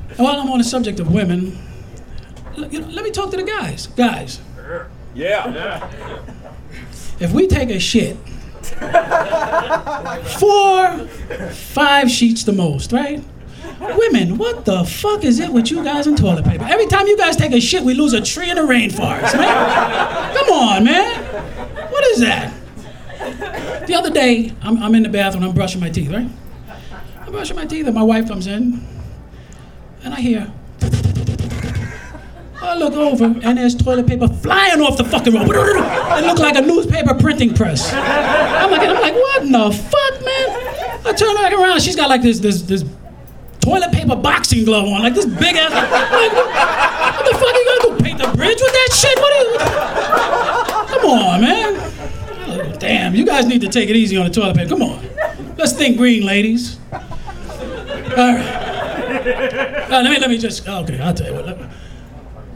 And while I'm on the subject of women, let me talk to the guys. Guys. Yeah. If we take a shit, 4, 5 sheets the most, right? Women, what the fuck is it with you guys and toilet paper? Every time you guys take a shit, we lose a tree in the rainforest, man. Come on, man. What is that? The other day, I'm in the bathroom, I'm brushing my teeth, right? I'm brushing my teeth and my wife comes in, and I hear, I look over and there's toilet paper flying off the fucking road. It looked like a newspaper printing press. I'm like, what in the fuck, man? I turn back around, she's got like this toilet paper boxing glove on, like this big ass. Like, what the fuck are you gonna do? Paint the bridge with that shit? Come on, man. Oh, damn, you guys need to take it easy on the toilet paper. Come on. Let's think green, ladies. All right. Let me just, okay, I'll tell you what.